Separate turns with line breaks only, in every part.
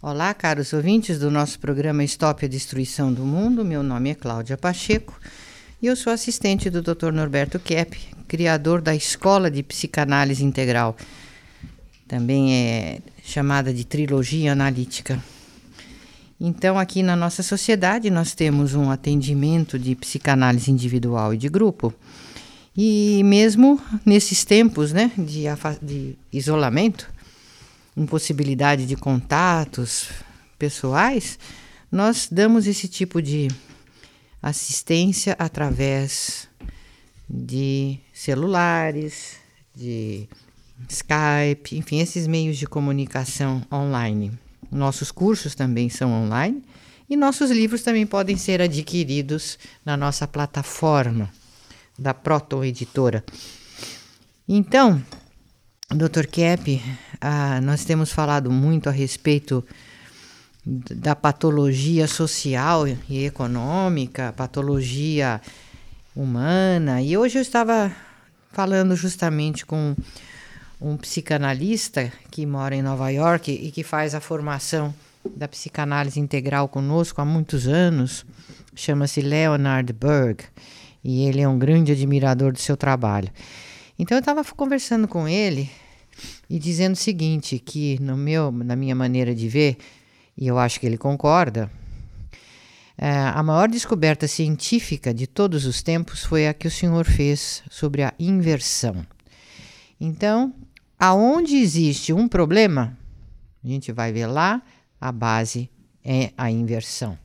Olá, caros ouvintes do nosso programa Stop a Destruição do Mundo. Meu nome é Cláudia Pacheco e eu sou assistente do Dr. Norberto Kepp, criador da Escola de Psicanálise Integral. Também é chamada de Trilogia Analítica. Então, aqui na nossa sociedade, nós temos um atendimento de psicanálise individual e de grupo. E mesmo nesses tempos, de isolamento, impossibilidade de contatos pessoais, nós damos esse tipo de assistência através de celulares, de Skype, enfim, esses meios de comunicação online. Nossos cursos também são online e nossos livros também podem ser adquiridos na nossa plataforma da Proton Editora. Então, Dr. Kepp, nós temos falado muito a respeito da patologia social e econômica, patologia humana, e hoje eu estava falando justamente com um psicanalista que mora em Nova York e que faz a formação da psicanálise integral conosco há muitos anos, chama-se Leonard Berg, e ele é um grande admirador do seu trabalho. Então eu estava conversando com ele e dizendo o seguinte, que na minha maneira de ver, e eu acho que ele concorda, a maior descoberta científica de todos os tempos foi a que o senhor fez sobre a inversão. Então, aonde existe um problema, a gente vai ver lá, a base é a inversão.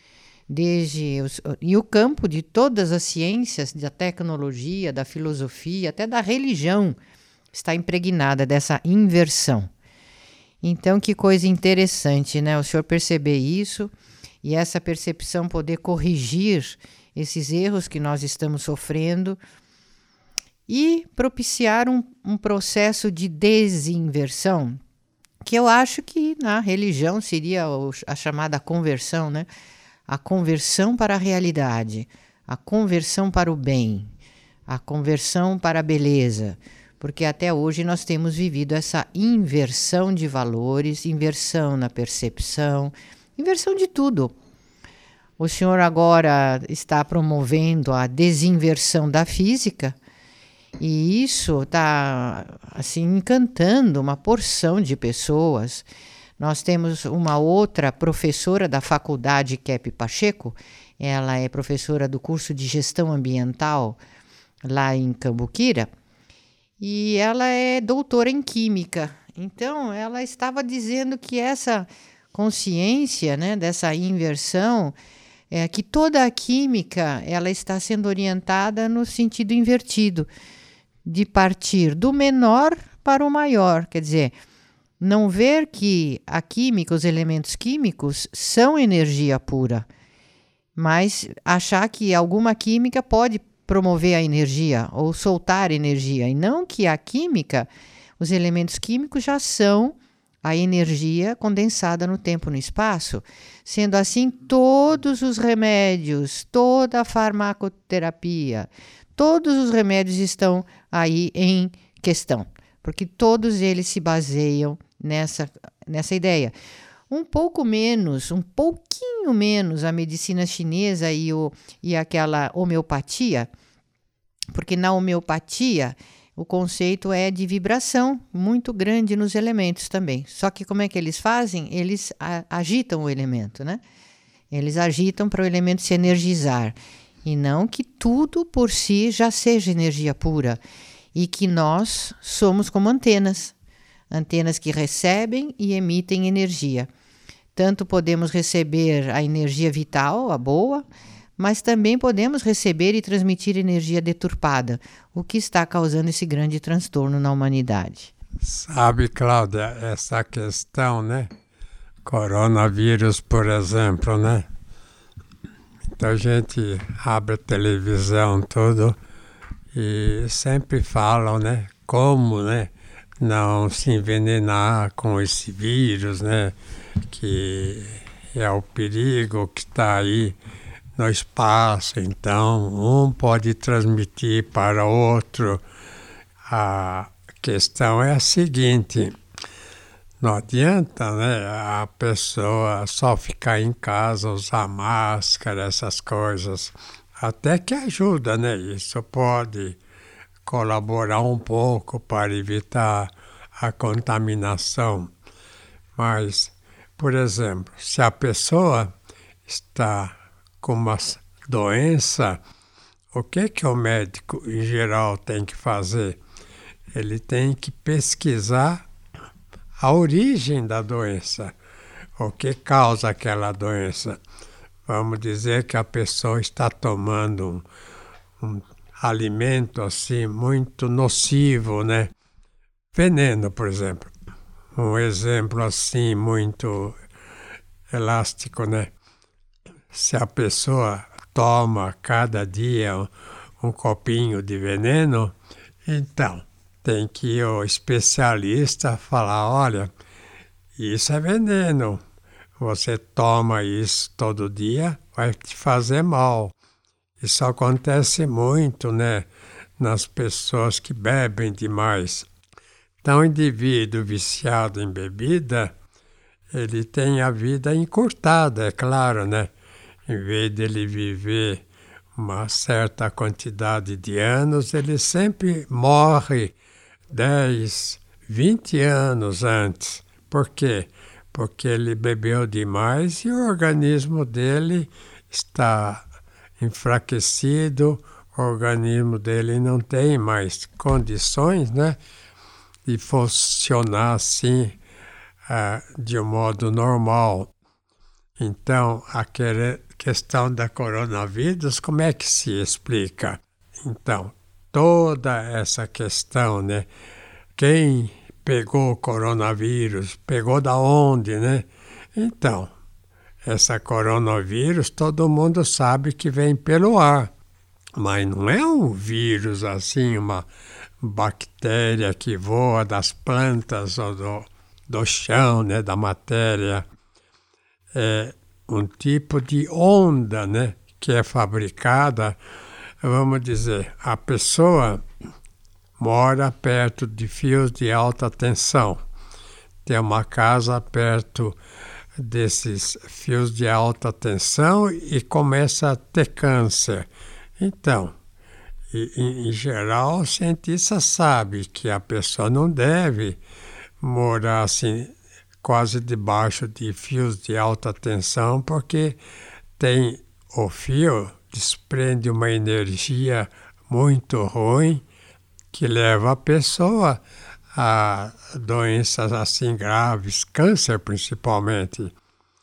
E o campo de todas as ciências, da tecnologia, da filosofia, até da religião, está impregnada dessa inversão. Então, que coisa interessante, né? O senhor perceber isso e essa percepção poder corrigir esses erros que nós estamos sofrendo e propiciar um processo de desinversão, que eu acho que na religião seria a chamada conversão, né? A conversão para a realidade, a conversão para o bem, a conversão para a beleza, porque até hoje nós temos vivido essa inversão de valores, inversão na percepção, inversão de tudo. O senhor agora está promovendo a desinversão da física e isso está assim encantando uma porção de pessoas. Nós temos uma outra professora da faculdade, Kepp Pacheco, ela é professora do curso de gestão ambiental lá em Cambuquira, e ela é doutora em química. Então, ela estava dizendo que essa consciência, né, dessa inversão, que toda a química ela está sendo orientada no sentido invertido, de partir do menor para o maior, quer dizer, não ver que a química, os elementos químicos são energia pura, mas achar que alguma química pode promover a energia ou soltar energia, e não que a química, os elementos químicos já são a energia condensada no tempo e no espaço. Sendo assim, todos os remédios, toda a farmacoterapia, todos os remédios estão aí em questão, porque todos eles se baseiam nessa ideia. Um pouquinho menos a medicina chinesa e aquela homeopatia, porque na homeopatia o conceito é de vibração muito grande nos elementos também. Só que como é que eles fazem? Eles agitam o elemento, né? Eles agitam para o elemento se energizar. E não que tudo por si já seja energia pura. E que nós somos como antenas que recebem e emitem energia. Tanto podemos receber a energia vital, a boa, mas também podemos receber e transmitir energia deturpada, o que está causando esse grande transtorno na humanidade.
Sabe, Cláudia, essa questão, né? Coronavírus, por exemplo, né? Então a gente abre a televisão, tudo, e sempre falam, né? Como, né? Não se envenenar com esse vírus, né? Que é o perigo que está aí no espaço. Então, um pode transmitir para outro. A questão é a seguinte: Não adianta, né, a pessoa só ficar em casa, usar máscara, essas coisas. Até que ajuda, né? Isso pode colaborar um pouco para evitar a contaminação. Mas, por exemplo, se a pessoa está com uma doença, o que o médico, em geral, tem que fazer? Ele tem que pesquisar a origem da doença, o que causa aquela doença. Vamos dizer que a pessoa está tomando um alimento assim muito nocivo, né? Veneno, por exemplo. Um exemplo assim muito elástico, né? Se a pessoa toma cada dia um copinho de veneno, então tem que o especialista falar, olha, isso é veneno. Você toma isso todo dia, vai te fazer mal. Isso acontece muito, né, nas pessoas que bebem demais. Então, o indivíduo viciado em bebida, ele tem a vida encurtada, é claro, né? Em vez de ele viver uma certa quantidade de anos, ele sempre morre 10, 20 anos antes. Por quê? Porque ele bebeu demais e o organismo dele está enfraquecido, o organismo dele não tem mais condições, né, de funcionar assim de um modo normal. Então, a questão da coronavírus, como é que se explica? Então, toda essa questão, né? Quem pegou o coronavírus? Pegou da onde, né? Então, essa coronavírus, todo mundo sabe que vem pelo ar. Mas não é um vírus assim, uma bactéria que voa das plantas ou do chão, né? Da matéria. É um tipo de onda, né? Que é fabricada, vamos dizer, a pessoa mora perto de fios de alta tensão. Tem uma casa perto desses fios de alta tensão e começa a ter câncer. Então, em geral, o cientista sabe que a pessoa não deve morar assim, quase debaixo de fios de alta tensão, porque tem o fio, desprende uma energia muito ruim que leva a pessoa a doenças assim graves, câncer principalmente.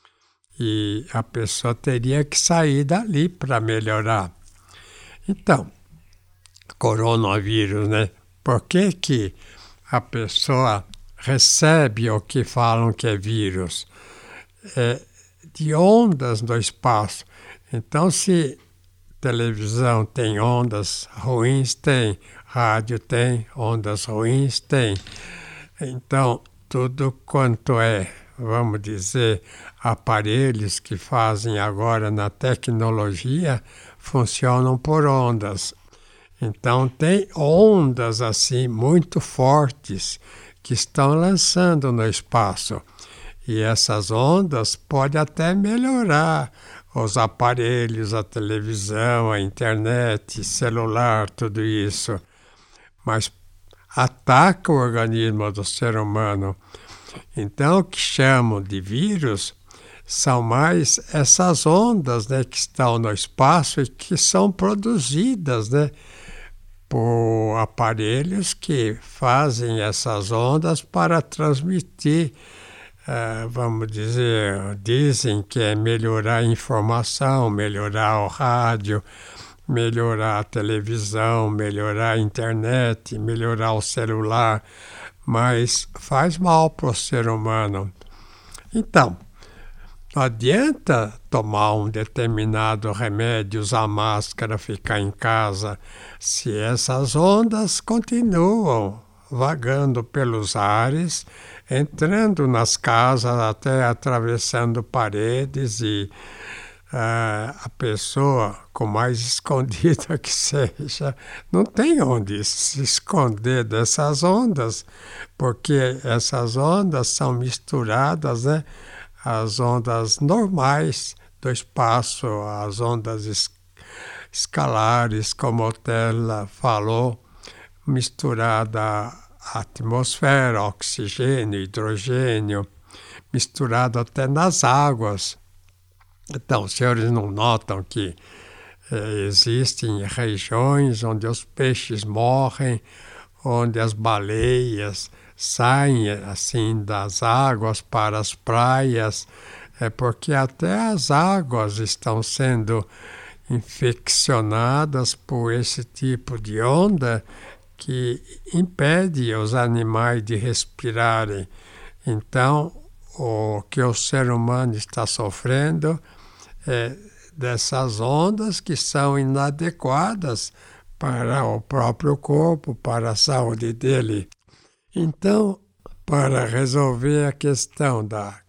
E a pessoa teria que sair dali para melhorar. Então, coronavírus, né? Por que a pessoa recebe o que falam que é vírus? É de ondas do espaço. Então, se televisão tem ondas ruins, tem. Rádio tem, ondas ruins tem. Então, tudo quanto é, vamos dizer, aparelhos que fazem agora na tecnologia, funcionam por ondas. Então, tem ondas assim muito fortes que estão lançando no espaço. E essas ondas podem até melhorar os aparelhos, a televisão, a internet, celular, tudo isso. Mas ataca o organismo do ser humano. Então, o que chamam de vírus são mais essas ondas, né, que estão no espaço e que são produzidas, né, por aparelhos que fazem essas ondas para transmitir, vamos dizer, dizem que é melhorar a informação, melhorar o rádio, melhorar a televisão, melhorar a internet, melhorar o celular, mas faz mal para o ser humano. Então, não adianta tomar um determinado remédio, usar máscara, ficar em casa, se essas ondas continuam vagando pelos ares, entrando nas casas, até atravessando paredes e a pessoa, com mais escondida que seja, não tem onde se esconder dessas ondas, porque essas ondas são misturadas, né? As ondas normais do espaço, as ondas escalares, como o Tesla falou, misturada à atmosfera, oxigênio, hidrogênio, misturado até nas águas. Então, os senhores não notam que existem regiões onde os peixes morrem, onde as baleias saem assim das águas para as praias, porque até as águas estão sendo infeccionadas por esse tipo de onda que impede os animais de respirarem. Então, o que o ser humano está sofrendo dessas ondas que são inadequadas para o próprio corpo, para a saúde dele. Então, para resolver a questão da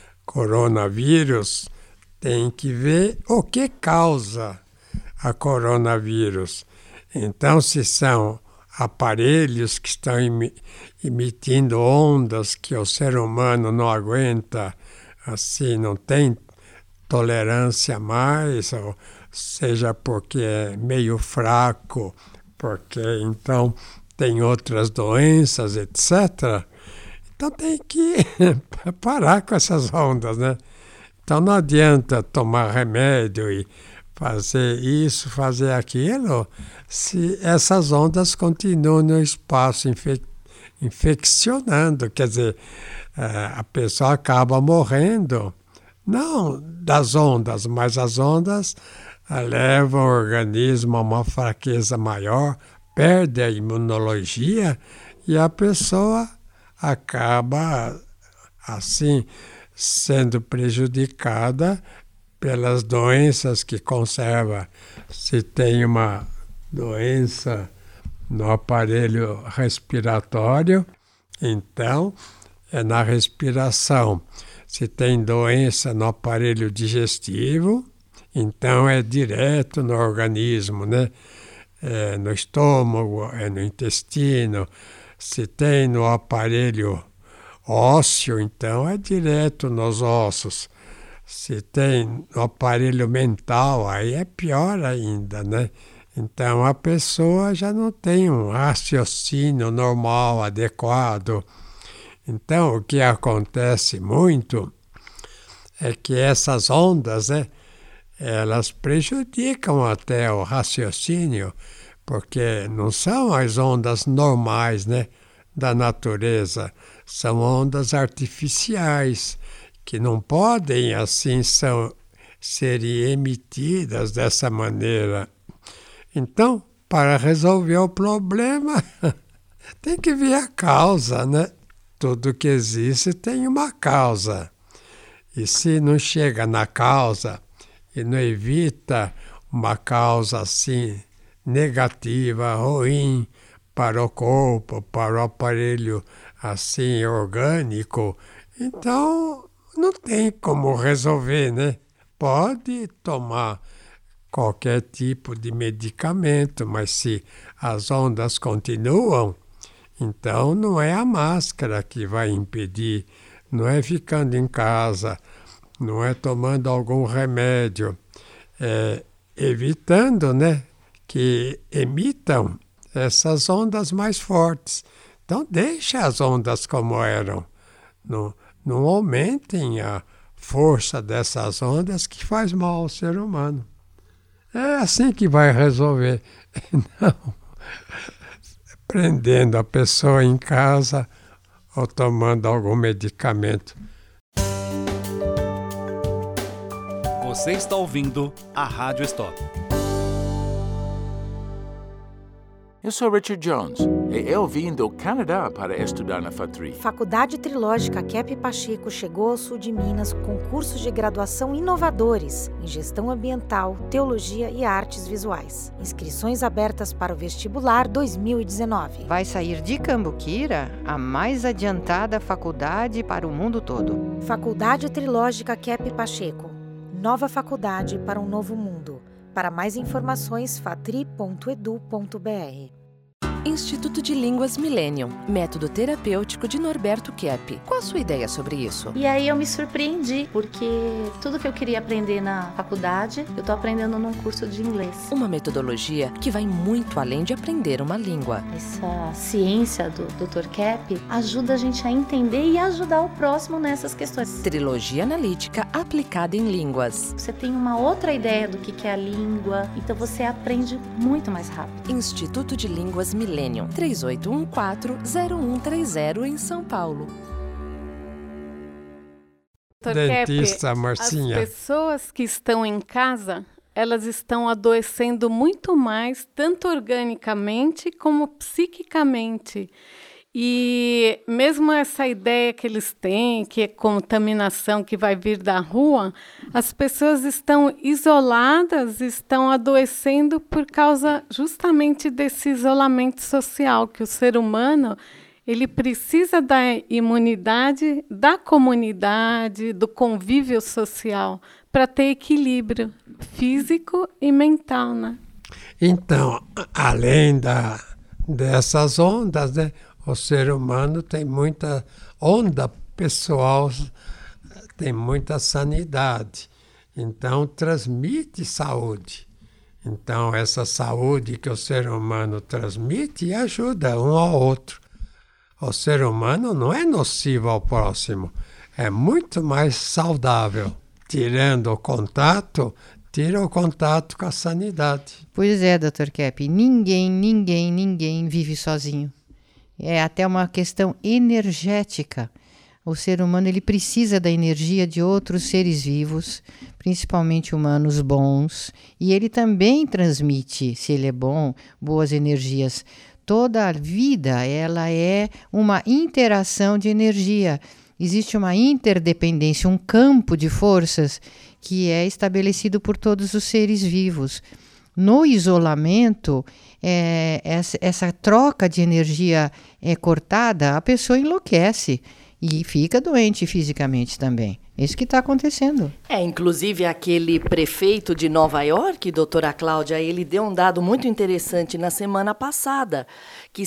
coronavírus, tem que ver o que causa a coronavírus. Então, se são aparelhos que estão emitindo ondas que o ser humano não aguenta, assim, não tem tolerância mais, ou seja porque é meio fraco, porque então tem outras doenças, etc. Então tem que parar com essas ondas, né? Então não adianta tomar remédio e fazer isso, fazer aquilo, se essas ondas continuam no espaço infeccionando, quer dizer, a pessoa acaba morrendo. Não das ondas, mas as ondas levam o organismo a uma fraqueza maior, perde a imunologia e a pessoa acaba, assim, sendo prejudicada pelas doenças que conserva. Se tem uma doença no aparelho respiratório, então é na respiração. Se tem doença no aparelho digestivo, então é direto no organismo, né? É no estômago, é no intestino. Se tem no aparelho ósseo, então é direto nos ossos. Se tem no aparelho mental, aí é pior ainda, né? Então a pessoa já não tem um raciocínio normal, adequado. Então, o que acontece muito é que essas ondas, né, elas prejudicam até o raciocínio, porque não são as ondas normais, né, da natureza, são ondas artificiais, que não podem, assim, ser emitidas dessa maneira. Então, para resolver o problema, tem que ver a causa, né? Tudo que existe tem uma causa. E se não chega na causa e não evita uma causa assim negativa, ruim para o corpo, para o aparelho assim orgânico, então não tem como resolver, né? Pode tomar qualquer tipo de medicamento, mas se as ondas continuam, então não é a máscara que vai impedir, não é ficando em casa, não é tomando algum remédio, é evitando, né, que emitam essas ondas mais fortes. Então deixa as ondas como eram, não aumentem a força dessas ondas que faz mal ao ser humano. É assim que vai resolver, não prendendo a pessoa em casa ou tomando algum medicamento.
Você está ouvindo a Rádio Stop.
Eu sou Richard Jones e eu vim do Canadá para estudar na FATRI.
Faculdade Trilógica Kepp Pacheco chegou ao sul de Minas com cursos de graduação inovadores em Gestão Ambiental, Teologia e Artes Visuais. Inscrições abertas para o vestibular 2019.
Vai sair de Cambuquira a mais adiantada faculdade para o mundo todo.
Faculdade Trilógica Kepp Pacheco. Nova faculdade para um novo mundo. Para mais informações, fatri.edu.br.
Instituto de Línguas Millennium, método terapêutico de Norberto Kepp. Qual a sua ideia sobre isso?
E aí eu me surpreendi, porque tudo que eu queria aprender na faculdade, eu tô aprendendo num curso de inglês.
Uma metodologia que vai muito além de aprender uma língua.
Essa ciência do Dr. Kepp ajuda a gente a entender e ajudar o próximo nessas questões.
Trilogia analítica aplicada em línguas.
Você tem uma outra ideia do que é a língua, então você aprende muito mais rápido.
Instituto de Línguas Millennium, 3814-0130 em São Paulo.
Dentista, Marcinha.
As pessoas que estão em casa, elas estão adoecendo muito mais, tanto organicamente como psiquicamente. E mesmo essa ideia que eles têm, que é contaminação que vai vir da rua, as pessoas estão isoladas, estão adoecendo por causa justamente desse isolamento social, que o ser humano ele precisa da imunidade, da comunidade, do convívio social, para ter equilíbrio físico e mental, né?
Então, além dessas ondas, né? O ser humano tem muita onda pessoal, tem muita sanidade, então transmite saúde. Então essa saúde que o ser humano transmite ajuda um ao outro. O ser humano não é nocivo ao próximo, é muito mais saudável. Tirando o contato, tira o contato com a sanidade.
Pois é, Dr. Kepp, ninguém vive sozinho. É até uma questão energética. O ser humano ele precisa da energia de outros seres vivos, principalmente humanos bons, e ele também transmite, se ele é bom, boas energias. Toda a vida ela é uma interação de energia. Existe uma interdependência, um campo de forças que é estabelecido por todos os seres vivos. No isolamento, essa troca de energia é cortada, a pessoa enlouquece e fica doente fisicamente também. É isso que está acontecendo.
Inclusive aquele prefeito de Nova York, doutora Cláudia, ele deu um dado muito interessante na semana passada, que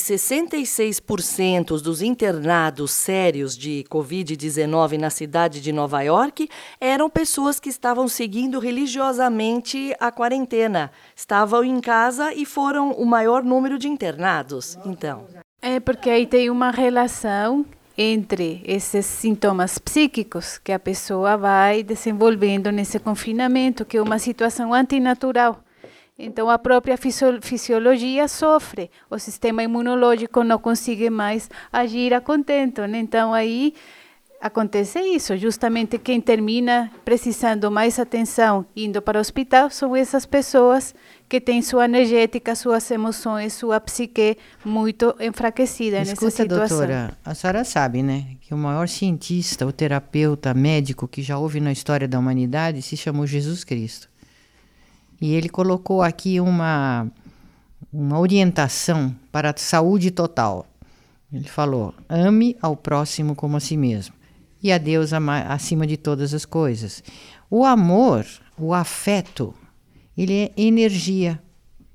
66% dos internados sérios de Covid-19 na cidade de Nova York eram pessoas que estavam seguindo religiosamente a quarentena. Estavam em casa e foram o maior número de internados. Então.
É porque aí tem uma relação entre esses sintomas psíquicos que a pessoa vai desenvolvendo nesse confinamento, que é uma situação antinatural. Então, a própria fisiologia sofre, o sistema imunológico não consegue mais agir a contento, né? Então, aí acontece isso, justamente quem termina precisando mais atenção indo para o hospital são essas pessoas que têm sua energética, suas emoções, sua psique muito enfraquecida nessa situação.
Doutora, a senhora sabe, né, que o maior cientista, o terapeuta, médico que já houve na história da humanidade se chamou Jesus Cristo. E ele colocou aqui uma orientação para a saúde total. Ele falou, ame ao próximo como a si mesmo. E a Deus acima de todas as coisas. O amor, o afeto, ele é energia.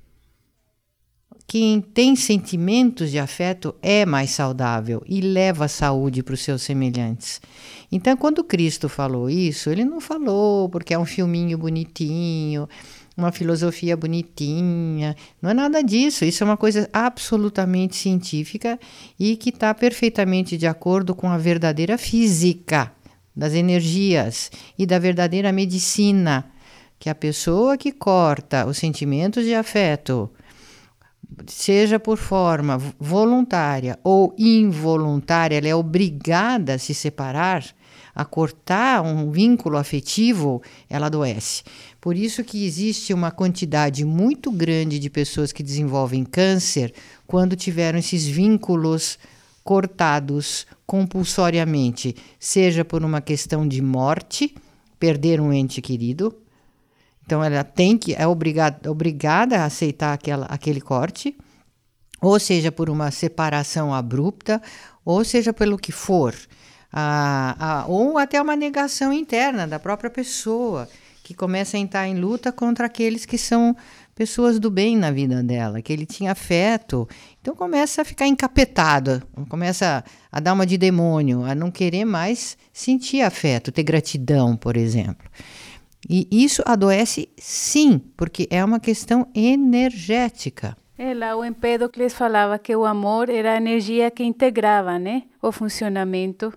Quem tem sentimentos de afeto é mais saudável e leva a saúde para os seus semelhantes. Então, quando Cristo falou isso, ele não falou porque é um filminho bonitinho, uma filosofia bonitinha, não é nada disso. Isso é uma coisa absolutamente científica e que está perfeitamente de acordo com a verdadeira física das energias e da verdadeira medicina, que a pessoa que corta os sentimentos de afeto, seja por forma voluntária ou involuntária, ela é obrigada a se separar, a cortar um vínculo afetivo, ela adoece. Por isso que existe uma quantidade muito grande de pessoas que desenvolvem câncer quando tiveram esses vínculos cortados compulsoriamente, seja por uma questão de morte, perder um ente querido. Então ela é obrigada a aceitar aquele corte, ou seja por uma separação abrupta, ou seja pelo que for, ou até uma negação interna da própria pessoa, que começa a entrar em luta contra aqueles que são pessoas do bem na vida dela, que ele tinha afeto. Então começa a ficar encapetado, começa a dar uma de demônio, a não querer mais sentir afeto, ter gratidão, por exemplo. E isso adoece sim, porque é uma questão energética.
Lá o Empédocles falava que o amor era a energia que integrava, né, o funcionamento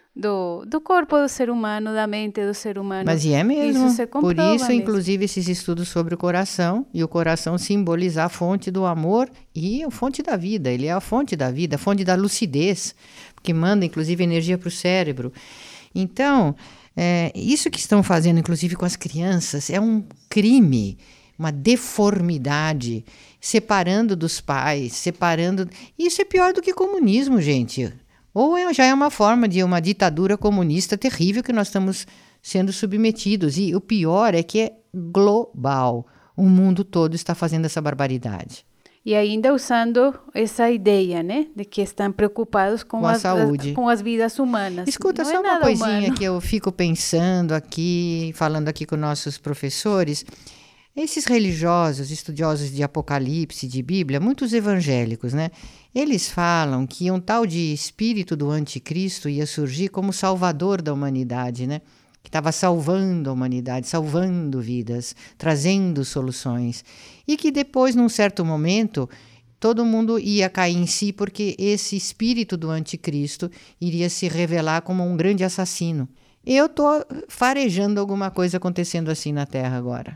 do corpo do ser humano, da mente do ser humano.
Mas é mesmo.
Isso se comprova
Por isso,
mesmo.
inclusive, esses estudos sobre o coração, e o coração simbolizar a fonte do amor e a fonte da vida. Ele é a fonte da vida, a fonte da lucidez, que manda, inclusive, energia para o cérebro. Então, isso que estão fazendo, inclusive, com as crianças, é um crime, uma deformidade, separando dos pais, separando... Isso é pior do que comunismo, gente. Ou já é uma forma de uma ditadura comunista terrível que nós estamos sendo submetidos. E o pior é que é global. O mundo todo está fazendo essa barbaridade.
E ainda usando essa ideia, né, de que estão preocupados com
a saúde,
com as vidas humanas.
Escuta, só uma coisinha que eu fico pensando aqui, falando aqui com nossos professores. Esses religiosos, estudiosos de Apocalipse, de Bíblia, muitos evangélicos, né? Eles falam que um tal de espírito do anticristo ia surgir como salvador da humanidade, né? Que estava salvando a humanidade, salvando vidas, trazendo soluções. E que depois, num certo momento, todo mundo ia cair em si porque esse espírito do anticristo iria se revelar como um grande assassino. Eu estou farejando alguma coisa acontecendo assim na Terra agora.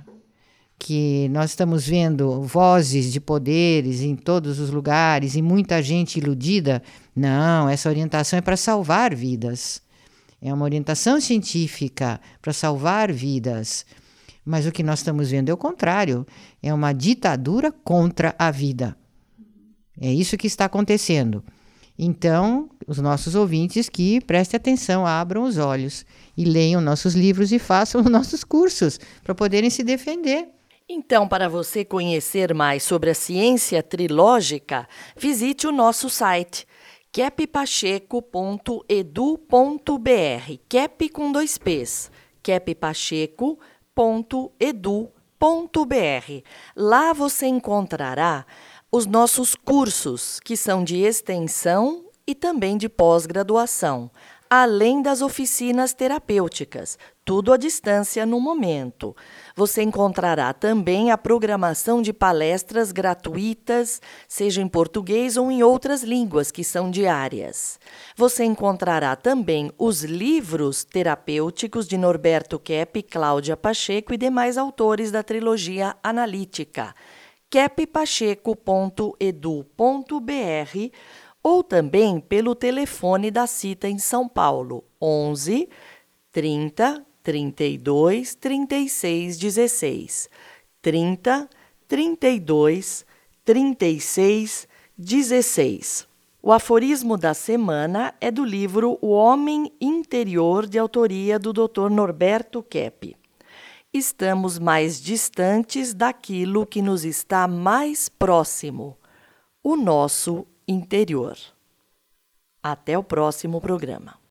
Que nós estamos vendo vozes de poderes em todos os lugares e muita gente iludida. Não, essa orientação é para salvar vidas. É uma orientação científica para salvar vidas. Mas o que nós estamos vendo é o contrário. É uma ditadura contra a vida. É isso que está acontecendo. Então, os nossos ouvintes que prestem atenção, abram os olhos e leiam nossos livros e façam os nossos cursos para poderem se defender.
Então, para você conhecer mais sobre a ciência trilógica, visite o nosso site keppacheco.edu.br, Kep com 2 P's, keppacheco.edu.br. Lá você encontrará os nossos cursos, que são de extensão e também de pós-graduação, além das oficinas terapêuticas, tudo à distância no momento. Você encontrará também a programação de palestras gratuitas, seja em português ou em outras línguas, que são diárias. Você encontrará também os livros terapêuticos de Norberto Kepp, Cláudia Pacheco e demais autores da trilogia analítica, keppacheco.edu.br, ou também pelo telefone da Cita em São Paulo, 11 30 32 36 16, 30 32 36 16. O aforismo da semana é do livro O Homem Interior, de autoria do Dr. Norberto Kepp. Estamos mais distantes daquilo que nos está mais próximo, o nosso interior. Até o próximo programa.